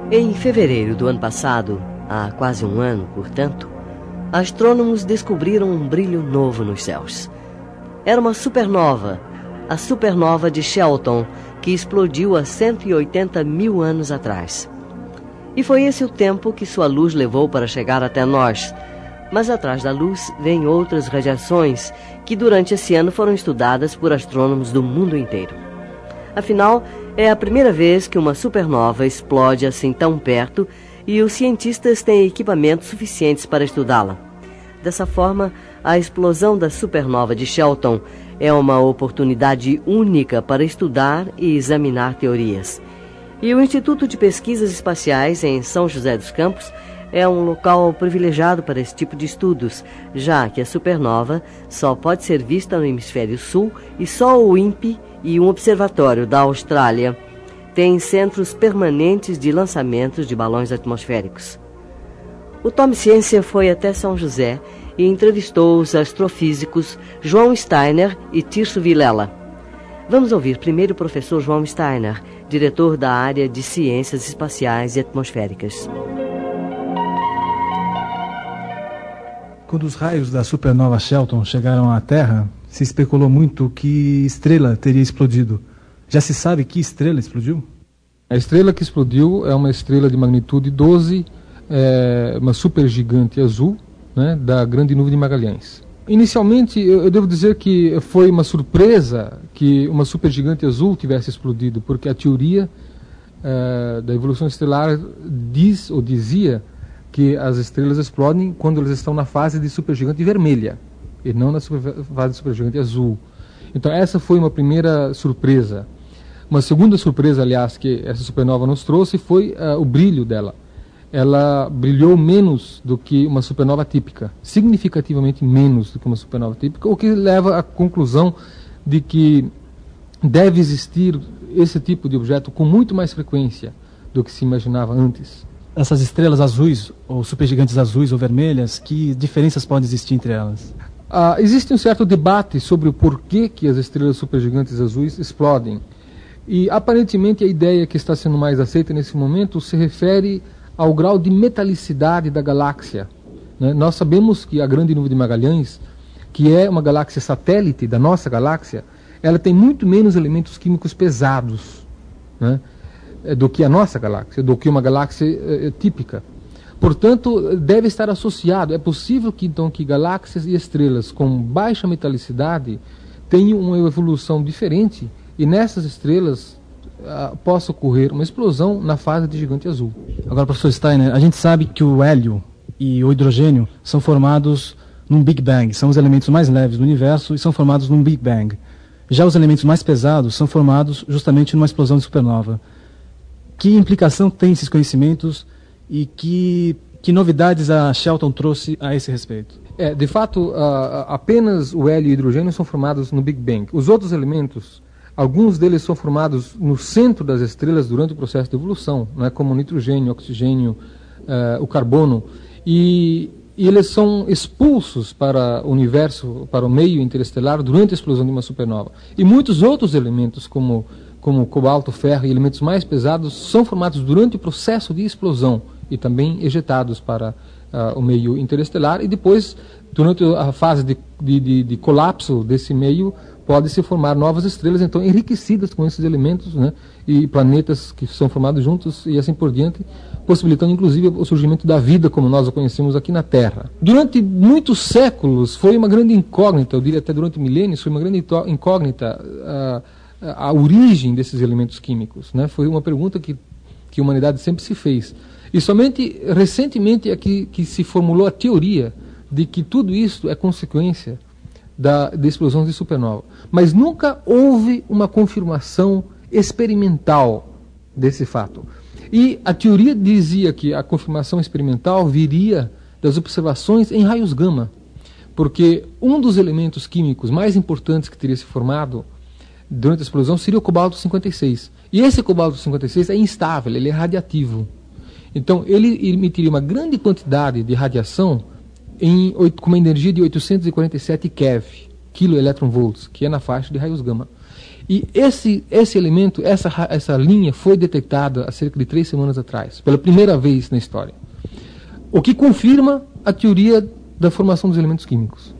Em fevereiro do ano passado, há quase um ano, portanto, astrônomos descobriram um brilho novo nos céus. Era uma supernova, a supernova de Shelton, que explodiu há 180 mil anos atrás. E foi esse o tempo que sua luz levou para chegar até nós. Mas atrás da luz vêm outras radiações que durante esse ano foram estudadas por astrônomos do mundo inteiro. Afinal, é a primeira vez que uma supernova explode assim tão perto e os cientistas têm equipamentos suficientes para estudá-la. Dessa forma, a explosão da supernova de Shelton é uma oportunidade única para estudar e examinar teorias. E o Instituto de Pesquisas Espaciais em São José dos Campos é um local privilegiado para esse tipo de estudos, já que a supernova só pode ser vista no hemisfério sul e só o INPE e um observatório da Austrália têm centros permanentes de lançamentos de balões atmosféricos. O Tom Ciência foi até São José e entrevistou os astrofísicos João Steiner e Tirso Vilela. Vamos ouvir primeiro o professor João Steiner, diretor da área de Ciências Espaciais e Atmosféricas. Quando os raios da supernova Shelton chegaram à Terra, se especulou muito que estrela teria explodido. Já se sabe que estrela explodiu? A estrela que explodiu é uma estrela de magnitude 12, uma supergigante azul, né, da Grande Nuvem de Magalhães. Inicialmente, eu devo dizer que foi uma surpresa que uma supergigante azul tivesse explodido, porque a teoria da evolução estelar diz ou dizia que as estrelas explodem quando elas estão na fase de supergigante vermelha e não na fase de supergigante azul. Então essa foi uma primeira surpresa. Uma segunda surpresa, aliás, que essa supernova nos trouxe foi o brilho dela. Ela brilhou menos do que uma supernova típica, significativamente menos do que uma supernova típica, o que leva à conclusão de que deve existir esse tipo de objeto com muito mais frequência do que se imaginava antes. Essas estrelas azuis, ou supergigantes azuis ou vermelhas, que diferenças podem existir entre elas? Existe um certo debate sobre o porquê que as estrelas supergigantes azuis explodem. E aparentemente a ideia que está sendo mais aceita nesse momento se refere ao grau de metalicidade da galáxia. Né? Nós sabemos que a Grande Nuvem de Magalhães, que é uma galáxia satélite da nossa galáxia, ela tem muito menos elementos químicos pesados, né, do que a nossa galáxia, do que uma galáxia típica. Portanto, deve estar associado. É possível que então que galáxias e estrelas com baixa metalicidade tenham uma evolução diferente e nessas estrelas possa ocorrer uma explosão na fase de gigante azul. Agora, professor Steiner, a gente sabe que o hélio e o hidrogênio são formados num Big Bang, são os elementos mais leves do universo e são formados num Big Bang. Já os elementos mais pesados são formados justamente numa explosão de supernova. Que implicação tem esses conhecimentos e que novidades a Shelton trouxe a esse respeito? De fato, apenas o hélio e o hidrogênio são formados no Big Bang. Os outros elementos, alguns deles são formados no centro das estrelas durante o processo de evolução, né, como o nitrogênio, o oxigênio, o carbono, e eles são expulsos para o universo, para o meio interestelar, durante a explosão de uma supernova. E muitos outros elementos, como cobalto, ferro e elementos mais pesados, são formados durante o processo de explosão e também ejetados para o meio interestelar, e depois, durante a fase de colapso desse meio, pode-se formar novas estrelas, então enriquecidas com esses elementos, né, e planetas que são formados juntos e assim por diante, possibilitando inclusive o surgimento da vida como nós a conhecemos aqui na Terra. Durante muitos séculos foi uma grande incógnita, eu diria até durante milênios, foi uma grande incógnita a origem desses elementos químicos, né? Foi uma pergunta que a humanidade sempre se fez. E somente recentemente é que se formulou a teoria de que tudo isso é consequência da explosão de supernova. Mas nunca houve uma confirmação experimental desse fato. E a teoria dizia que a confirmação experimental viria das observações em raios gama, porque um dos elementos químicos mais importantes que teria se formado durante a explosão seria o cobalto 56. E esse cobalto 56 é instável, ele é radiativo. Então ele emitiria uma grande quantidade de radiação com uma energia de 847 keV, kV, que é na faixa de raios gama. E esse elemento, essa linha foi detectada há cerca de 3 semanas atrás, pela primeira vez na história. O que confirma a teoria da formação dos elementos químicos.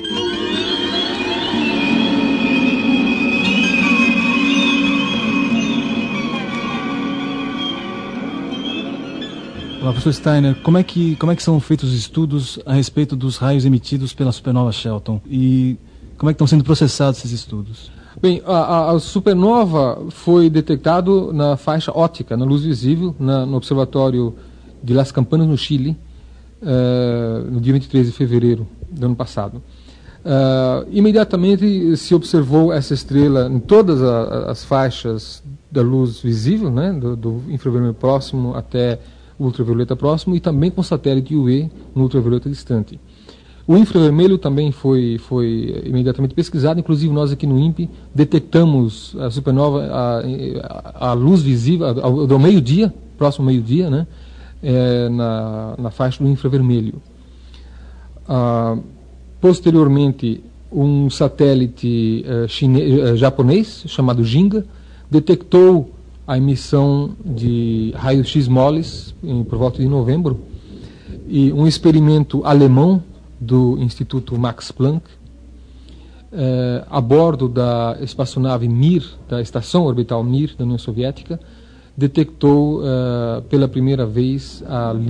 Olá, professor Steiner, como é que são feitos os estudos a respeito dos raios emitidos pela supernova Shelton? E como é que estão sendo processados esses estudos? Bem, a supernova foi detectado na faixa óptica, na luz visível, no observatório de Las Campanas, no Chile, no dia 23 de fevereiro do ano passado. Imediatamente se observou essa estrela em todas as faixas da luz visível, né, do infravermelho próximo até o ultravioleta próximo, e também com satélite UV no ultravioleta distante. O infravermelho também foi imediatamente pesquisado, inclusive nós aqui no INPE detectamos a supernova, a luz visível do meio-dia, próximo ao meio-dia, né, na faixa do infravermelho. Posteriormente, um satélite japonês, chamado Ginga, detectou a emissão de raios-x moles por volta de novembro, e um experimento alemão do Instituto Max Planck, a bordo da espaçonave Mir, da estação orbital Mir da União Soviética, detectou pela primeira vez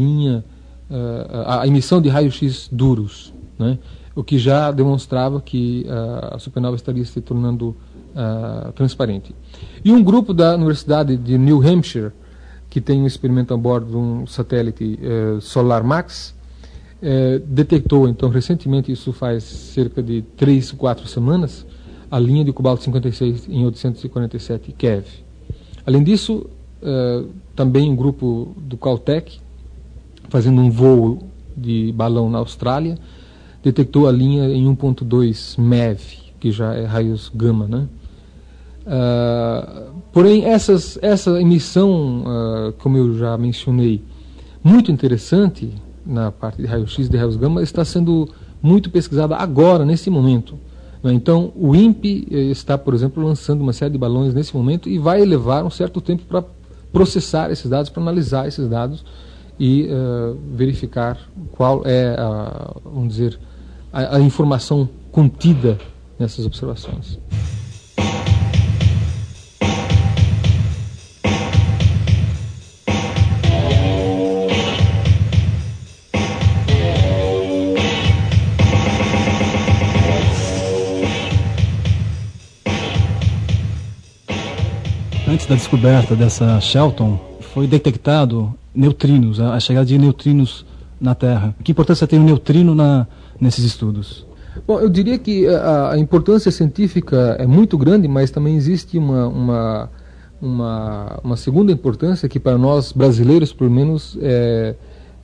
a emissão de raios-x duros, né? O que já demonstrava que a supernova estaria se tornando transparente. E um grupo da Universidade de New Hampshire, que tem um experimento a bordo de um satélite Solar Max, detectou, então, recentemente, isso faz cerca de 3, 4 semanas, a linha de cobalto 56 em 847 keV. Além disso, também um grupo do Caltech, fazendo um voo de balão na Austrália, detectou a linha em 1.2 MeV, que já é raios gama, né? Porém, essa emissão, como eu já mencionei, muito interessante na parte de raio-x de raios gama, está sendo muito pesquisada agora, nesse momento, né? Então, o INPE está, por exemplo, lançando uma série de balões nesse momento e vai levar um certo tempo para processar esses dados, para analisar esses dados e verificar qual é, vamos dizer, a informação contida nessas observações. Antes da descoberta dessa Shelton, foi detectado neutrinos, a chegada de neutrinos na Terra. Que importância tem o neutrino nesses estudos? Bom, eu diria que a importância científica é muito grande, mas também existe uma segunda importância que para nós brasileiros, pelo menos, é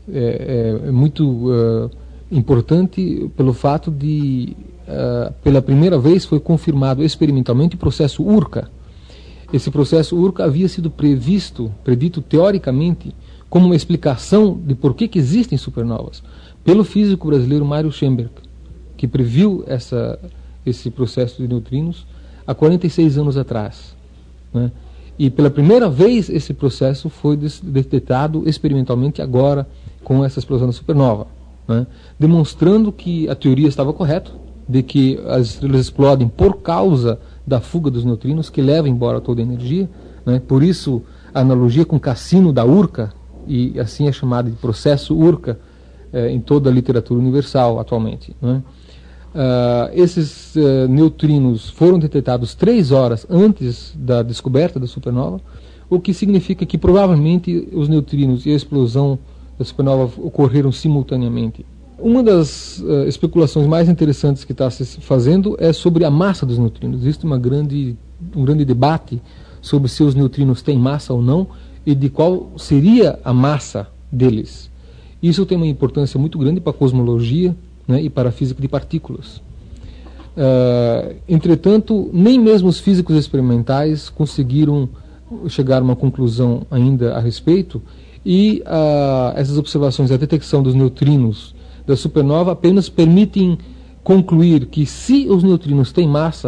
muito importante pelo fato de, pela primeira vez, foi confirmado experimentalmente o processo Urca. Esse processo Urca havia sido predito teoricamente como uma explicação de por que existem supernovas pelo físico brasileiro Mário Schemberg, que previu esse processo de neutrinos há 46 anos atrás, né? E pela primeira vez esse processo foi detectado experimentalmente agora com essa explosão da supernova, né? Demonstrando que a teoria estava correta, de que as estrelas explodem por causa da fuga dos neutrinos, que leva embora toda a energia, né? Por isso a analogia com o cassino da Urca, e assim é chamado de processo Urca em toda a literatura universal atualmente, né? Esses neutrinos foram detectados 3 horas antes da descoberta da supernova, o que significa que provavelmente os neutrinos e a explosão da supernova ocorreram simultaneamente. Uma das especulações mais interessantes que está se fazendo é sobre a massa dos neutrinos. Existe um grande debate sobre se os neutrinos têm massa ou não e de qual seria a massa deles. Isso tem uma importância muito grande para a cosmologia, né, e para a física de partículas. Entretanto, nem mesmo os físicos experimentais conseguiram chegar a uma conclusão ainda a respeito, e essas observações, a detecção dos neutrinos da supernova apenas permitem concluir que se os neutrinos têm massa,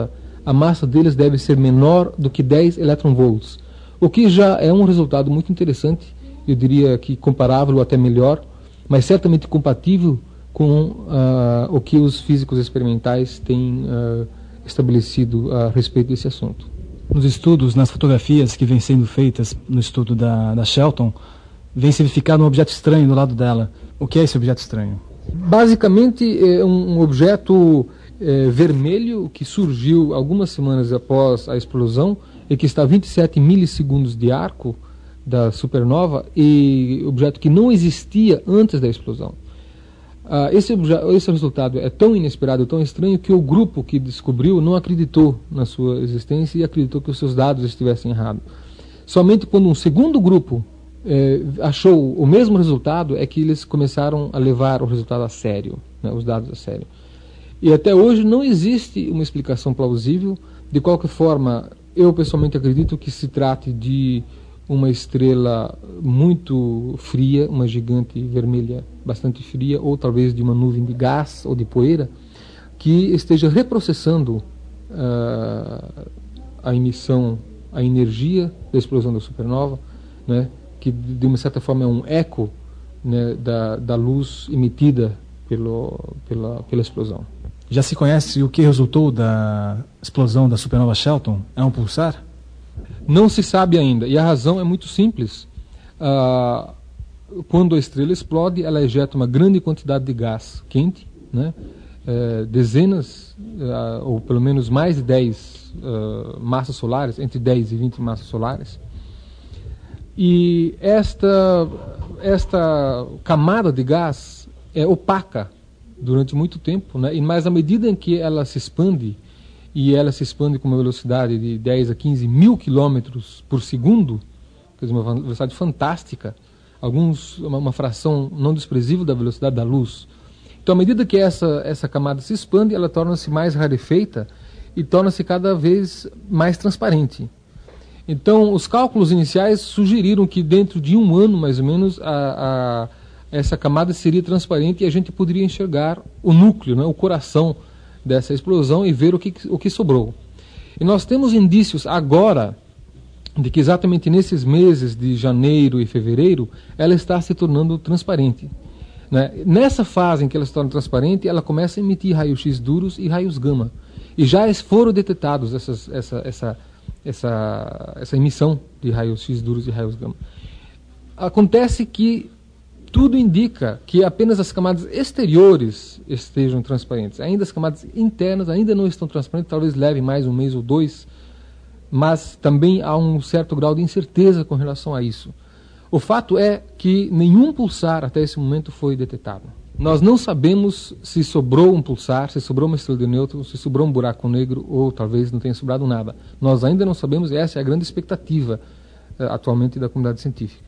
a massa deles deve ser menor do que 10 electronvolts, o que já é um resultado muito interessante, eu diria que comparável ou até melhor, mas certamente compatível com o que os físicos experimentais têm estabelecido a respeito desse assunto. Nos estudos, nas fotografias que vêm sendo feitas no estudo da Shelton, vem se verificar um objeto estranho do lado dela. O que é esse objeto estranho? Basicamente é um objeto vermelho que surgiu algumas semanas após a explosão e que está a 27 milissegundos de arco da supernova, e objeto que não existia antes da explosão. Esse resultado é tão inesperado, tão estranho, que o grupo que descobriu não acreditou na sua existência e acreditou que os seus dados estivessem errados. Somente quando um segundo grupo achou o mesmo resultado é que eles começaram a levar o resultado a sério, né, os dados a sério. E até hoje não existe uma explicação plausível. De qualquer forma, eu pessoalmente acredito que se trate de uma estrela muito fria, uma gigante vermelha bastante fria, ou talvez de uma nuvem de gás ou de poeira, que esteja reprocessando a emissão, a energia da explosão da supernova, né, que de uma certa forma é um eco, né, da luz emitida pela explosão. Já se conhece o que resultou da explosão da supernova Shelton? É um pulsar? Não se sabe ainda, e a razão é muito simples. Quando a estrela explode, ela ejeta uma grande quantidade de gás quente, né? Dezenas, ou pelo menos mais de 10 massas solares, entre 10 e 20 massas solares. E esta camada de gás é opaca durante muito tempo, né? Mas à medida em que ela se expande, e ela se expande com uma velocidade de 10 a 15 mil quilômetros por segundo, quer dizer, uma velocidade fantástica, uma fração não desprezível da velocidade da luz. Então, à medida que essa camada se expande, ela torna-se mais rarefeita e torna-se cada vez mais transparente. Então, os cálculos iniciais sugeriram que dentro de um ano, mais ou menos, essa camada seria transparente e a gente poderia enxergar o núcleo, né, o coração dessa explosão e ver o que sobrou. E nós temos indícios agora de que exatamente nesses meses de janeiro e fevereiro ela está se tornando transparente, né? Nessa fase em que ela se torna transparente, ela começa a emitir raios-x duros e raios gama. E já foram detectados essa emissão de raios-x duros e raios gama. Acontece que tudo indica que apenas as camadas exteriores estejam transparentes. Ainda as camadas internas ainda não estão transparentes, talvez leve mais um mês ou dois, mas também há um certo grau de incerteza com relação a isso. O fato é que nenhum pulsar até esse momento foi detectado. Nós não sabemos se sobrou um pulsar, se sobrou uma estrela de nêutrons, se sobrou um buraco negro, ou talvez não tenha sobrado nada. Nós ainda não sabemos, e essa é a grande expectativa atualmente da comunidade científica.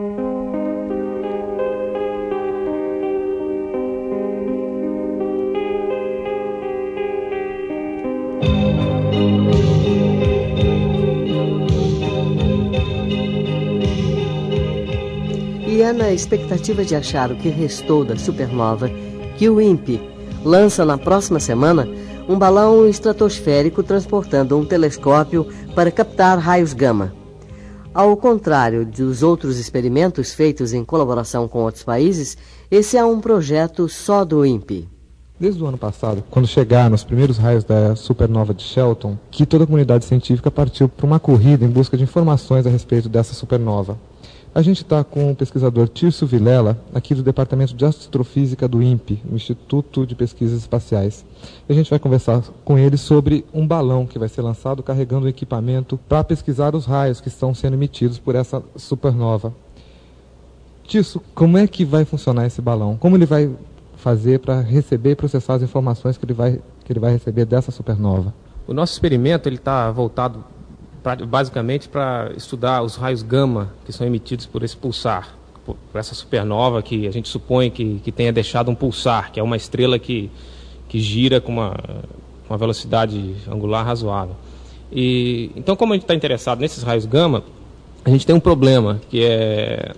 E é na expectativa de achar o que restou da supernova que o INPE lança na próxima semana um balão estratosférico transportando um telescópio para captar raios gama. Ao contrário dos outros experimentos feitos em colaboração com outros países, esse é um projeto só do INPE. Desde o ano passado, quando chegaram os primeiros raios da supernova de Shelton, que toda a comunidade científica partiu para uma corrida em busca de informações a respeito dessa supernova. A gente está com o pesquisador Tirso Vilela, aqui do Departamento de Astrofísica do INPE, o Instituto de Pesquisas Espaciais. A gente vai conversar com ele sobre um balão que vai ser lançado carregando o equipamento para pesquisar os raios que estão sendo emitidos por essa supernova. Tirso, como é que vai funcionar esse balão? Como ele vai fazer para receber e processar as informações que ele vai receber dessa supernova? O nosso experimento está voltado basicamente para estudar os raios gama que são emitidos por esse pulsar, por essa supernova que a gente supõe que tenha deixado um pulsar, que é uma estrela que gira com uma velocidade angular razoável. E então, como a gente está interessado nesses raios gama, a gente tem um problema que é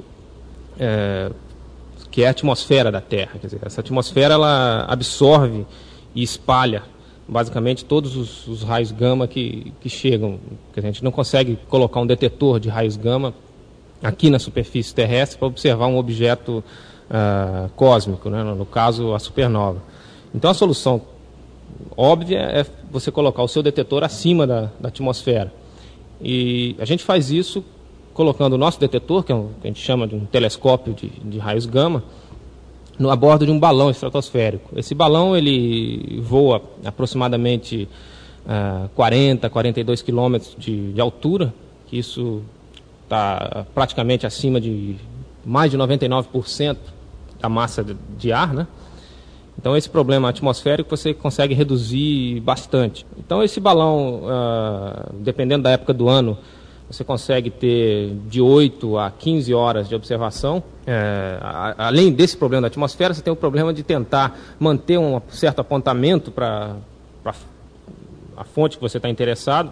a atmosfera da Terra. Quer dizer, essa atmosfera ela absorve e espalha basicamente todos os raios gama que chegam. A gente não consegue colocar um detetor de raios gama aqui na superfície terrestre para observar um objeto cósmico, né? No caso, a supernova. Então, a solução óbvia é você colocar o seu detetor acima da atmosfera. E a gente faz isso colocando o nosso detetor, que a gente chama de um telescópio de raios gama, a bordo de um balão estratosférico. Esse balão ele voa aproximadamente 40, 42 quilômetros de altura, que isso está praticamente acima de mais de 99% da massa de ar, né? Então esse problema atmosférico você consegue reduzir bastante. Então esse balão, dependendo da época do ano, você consegue ter de 8 a 15 horas de observação. Além desse problema da atmosfera, você tem o problema de tentar manter um certo apontamento para a fonte que você está interessado.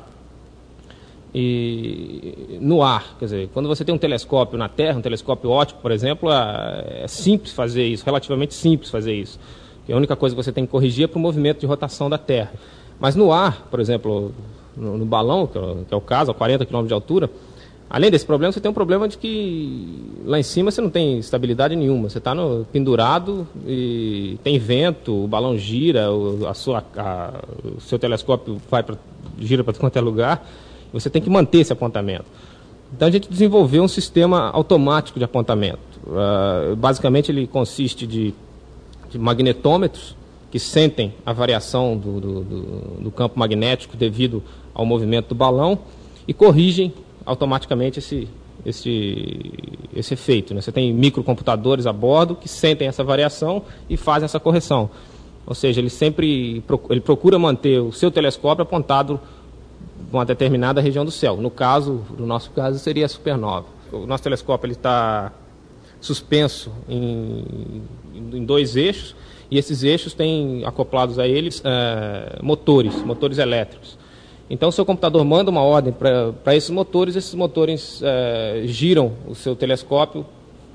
E no ar, quer dizer, quando você tem um telescópio na Terra, um telescópio óptico, por exemplo, é simples fazer isso, relativamente simples fazer isso. A única coisa que você tem que corrigir é para o movimento de rotação da Terra. Mas no ar, por exemplo, no balão, que é o caso, a 40 km de altura, além desse problema, você tem um problema de que lá em cima você não tem estabilidade nenhuma. Você está pendurado e tem vento, o balão gira, o seu telescópio gira para qualquer lugar. Você tem que manter esse apontamento. Então a gente desenvolveu um sistema automático de apontamento. Basicamente ele consiste de magnetômetros que sentem a variação do campo magnético devido ao movimento do balão e corrigem automaticamente esse efeito, né? Você tem microcomputadores a bordo que sentem essa variação e fazem essa correção. Ou seja, ele procura manter o seu telescópio apontado para uma determinada região do céu. No nosso caso, seria a supernova. O nosso telescópio está suspenso em 2 eixos, e esses eixos têm acoplados a eles motores elétricos. Então, o seu computador manda uma ordem para esses motores giram o seu telescópio,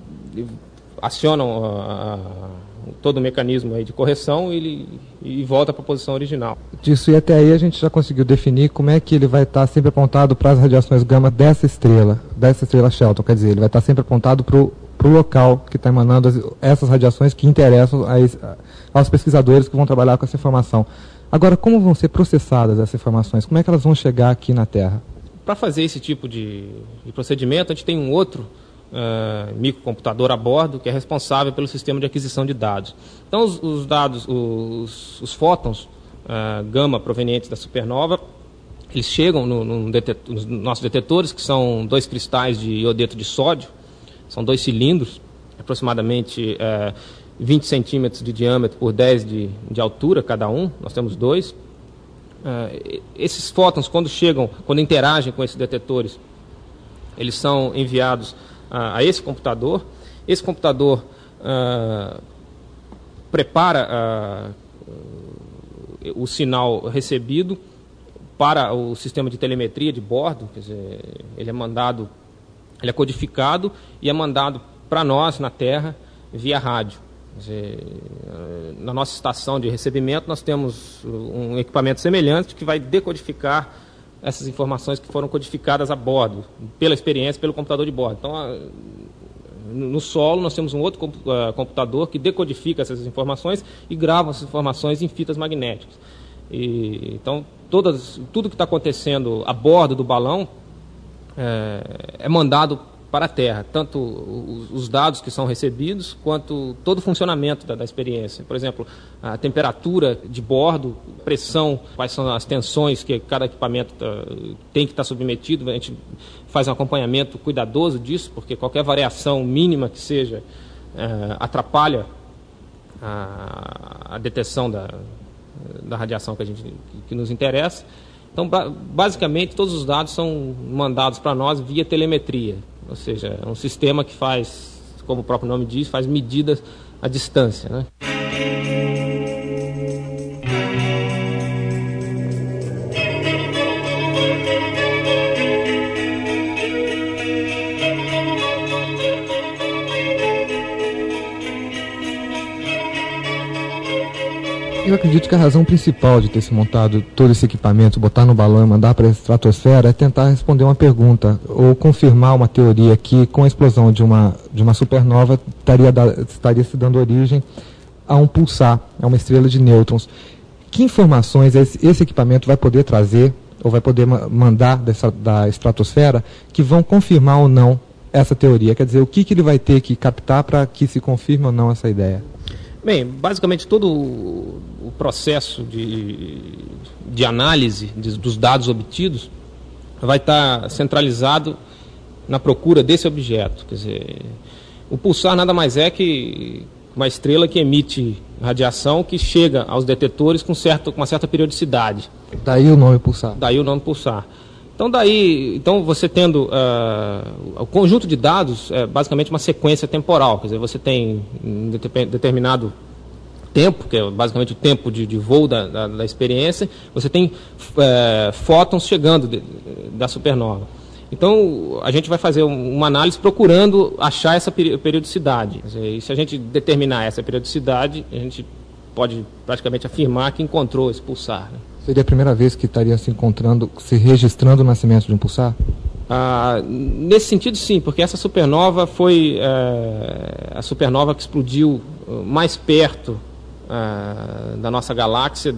acionam todo o mecanismo aí de correção e volta para a posição original. Disso e até aí a gente já conseguiu definir como é que ele vai estar sempre apontado para as radiações gama dessa estrela Shelton, quer dizer, ele vai estar sempre apontado para o local que está emanando essas radiações que interessam aos pesquisadores que vão trabalhar com essa informação. Agora, como vão ser processadas essas informações? Como é que elas vão chegar aqui na Terra? Para fazer esse tipo de procedimento, a gente tem um outro microcomputador a bordo que é responsável pelo sistema de aquisição de dados. Então, os dados, os fótons gama provenientes da supernova, eles chegam nos nossos detetores, que são 2 cristais de iodeto de sódio, são 2 cilindros, aproximadamente 20 centímetros de diâmetro por 10 de altura cada um, nós temos 2. Esses fótons, quando interagem com esses detetores, eles são enviados a esse computador. Esse computador prepara o sinal recebido para o sistema de telemetria de bordo, quer dizer, ele é codificado e é mandado para nós na Terra via rádio. Quer dizer, na nossa estação de recebimento nós temos um equipamento semelhante que vai decodificar essas informações que foram codificadas a bordo, pela experiência, pelo computador de bordo. Então, no solo, nós temos um outro computador que decodifica essas informações e grava essas informações em fitas magnéticas. Então, tudo que está acontecendo a bordo do balão é mandado para a Terra, tanto os dados que são recebidos, quanto todo o funcionamento da experiência. Por exemplo, a temperatura de bordo, pressão, quais são as tensões que cada equipamento tem que estar submetido. A gente faz um acompanhamento cuidadoso disso, porque qualquer variação mínima que seja atrapalha a detecção da radiação que nos interessa. Então, basicamente, todos os dados são mandados para nós via telemetria. Ou seja, é um sistema que faz, como o próprio nome diz, faz medidas à distância, né? Eu acredito que a razão principal de ter se montado todo esse equipamento, botar no balão e mandar para a estratosfera, é tentar responder uma pergunta ou confirmar uma teoria que, com a explosão de uma supernova, estaria se dando origem a um pulsar, a uma estrela de nêutrons. Que informações esse equipamento vai poder trazer ou vai poder mandar da estratosfera que vão confirmar ou não essa teoria? Quer dizer, o que ele vai ter que captar para que se confirme ou não essa ideia? Bem, basicamente todo o processo de análise dos dados obtidos vai estar centralizado na procura desse objeto. Quer dizer, o pulsar nada mais é que uma estrela que emite radiação que chega aos detetores com uma certa periodicidade. Daí o nome pulsar. Daí o nome pulsar. Então você tendo o conjunto de dados é basicamente uma sequência temporal, quer dizer, você tem um determinado tempo, que é basicamente o tempo de voo da experiência, você tem fótons chegando da supernova. Então a gente vai fazer uma análise procurando achar essa periodicidade. Quer dizer, e se a gente determinar essa periodicidade, a gente pode praticamente afirmar que encontrou esse pulsar, né? Seria a primeira vez que estaria se registrando o nascimento de um pulsar? Nesse sentido, sim, porque essa supernova foi a supernova que explodiu mais perto da nossa galáxia,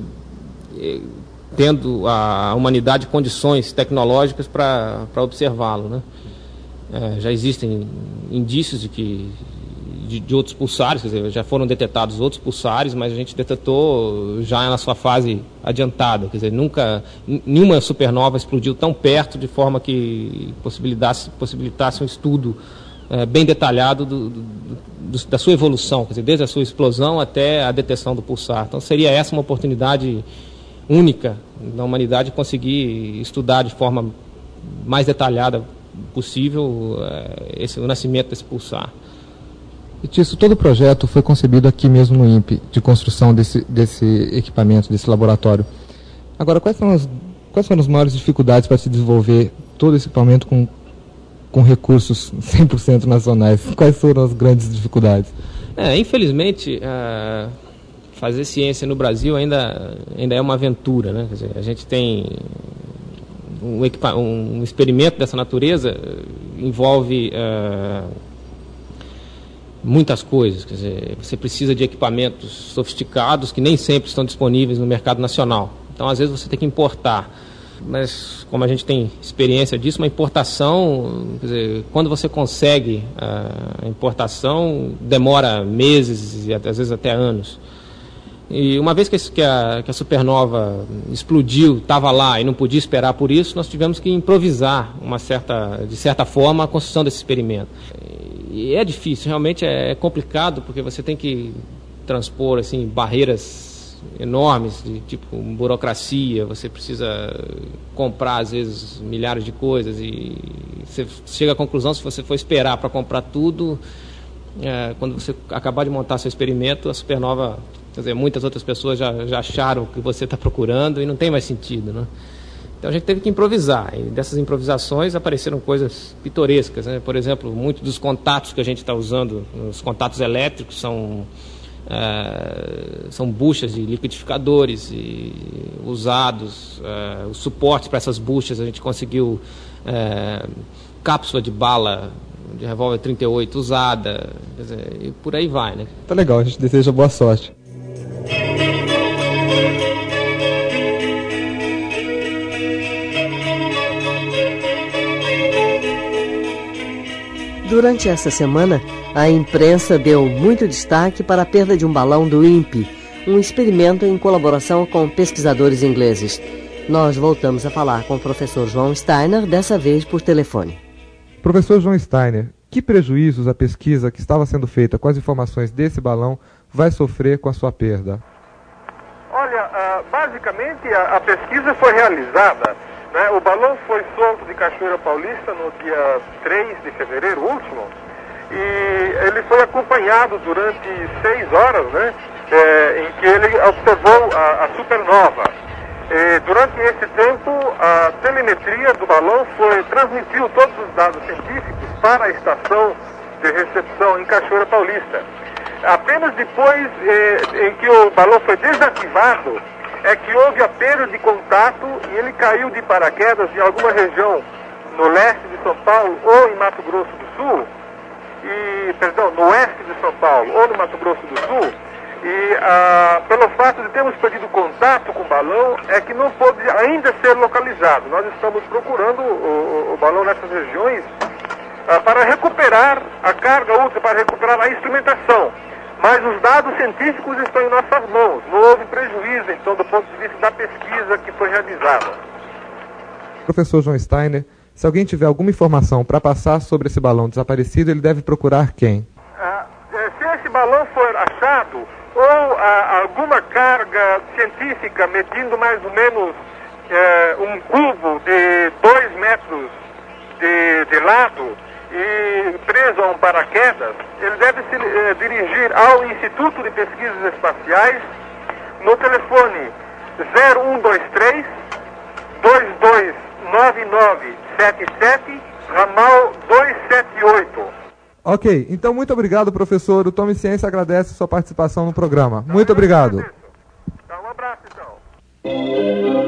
tendo a humanidade condições tecnológicas para observá-lo, né? Já existem indícios de outros pulsares, quer dizer, já foram detectados outros pulsares, mas a gente detectou já na sua fase adiantada, quer dizer, nenhuma supernova explodiu tão perto de forma que possibilitasse um estudo bem detalhado da sua evolução, quer dizer, desde a sua explosão até a detecção do pulsar. Então seria essa uma oportunidade única da humanidade conseguir estudar de forma mais detalhada possível o nascimento desse pulsar. E Tício, todo o projeto foi concebido aqui mesmo no INPE, de construção desse equipamento, desse laboratório. Agora, quais foram as maiores dificuldades para se desenvolver todo esse equipamento com recursos 100% nacionais? Quais foram as grandes dificuldades? Infelizmente, fazer ciência no Brasil ainda é uma aventura, né? Quer dizer, a gente tem um experimento dessa natureza, envolve muitas coisas, quer dizer, você precisa de equipamentos sofisticados que nem sempre estão disponíveis no mercado nacional. Então, às vezes, você tem que importar. Mas, como a gente tem experiência disso, uma importação, quer dizer, quando você consegue a importação, demora meses e às vezes até anos. E uma vez que a supernova explodiu, estava lá e não podia esperar por isso, nós tivemos que improvisar de certa forma, a construção desse experimento. E é difícil, realmente é complicado, porque você tem que transpor assim, barreiras enormes, de tipo burocracia, você precisa comprar às vezes milhares de coisas e você chega à conclusão, se você for esperar para comprar tudo, quando você acabar de montar seu experimento, a supernova, quer dizer, muitas outras pessoas já acharam o que você está procurando e não tem mais sentido, né? Então a gente teve que improvisar, e dessas improvisações apareceram coisas pitorescas, né? Por exemplo, muitos dos contatos que a gente está usando, os contatos elétricos, são buchas de liquidificadores usados, os suportes para essas buchas a gente conseguiu cápsula de bala de revólver 38 usada, quer dizer, e por aí vai, né? Tá legal, a gente deseja boa sorte. Durante essa semana, a imprensa deu muito destaque para a perda de um balão do INPE, um experimento em colaboração com pesquisadores ingleses. Nós voltamos a falar com o professor João Steiner, dessa vez por telefone. Professor João Steiner, que prejuízos a pesquisa que estava sendo feita com as informações desse balão vai sofrer com a sua perda? Olha, basicamente a pesquisa foi realizada, né? O balão foi solto de Cachoeira Paulista no dia 3 de fevereiro último, e ele foi acompanhado durante 6 horas, né? Em que ele observou a supernova. Durante esse tempo, a telemetria do balão transmitiu todos os dados científicos para a estação de recepção em Cachoeira Paulista. Apenas depois em que o balão foi desativado é que houve a perda de contato e ele caiu de paraquedas em alguma região no leste de São Paulo ou em Mato Grosso do Sul, no oeste de São Paulo ou no Mato Grosso do Sul, e pelo fato de termos perdido contato com o balão é que não pôde ainda ser localizado. Nós estamos procurando o balão nessas regiões para recuperar a carga útil, para recuperar a instrumentação. Mas os dados científicos estão em nossas mãos. Não houve prejuízo, então, do ponto de vista da pesquisa que foi realizada. Professor João Steiner, se alguém tiver alguma informação para passar sobre esse balão desaparecido, ele deve procurar quem? Se esse balão for achado, ou alguma carga científica medindo mais ou menos um cubo de 2 metros de lado e preso a um paraquedas, ele deve se dirigir ao Instituto de Pesquisas Espaciais no telefone 0123 229977, ramal 278. Ok, então muito obrigado, professor. O Tome Ciência agradece sua participação no programa. Muito obrigado. Um abraço, então.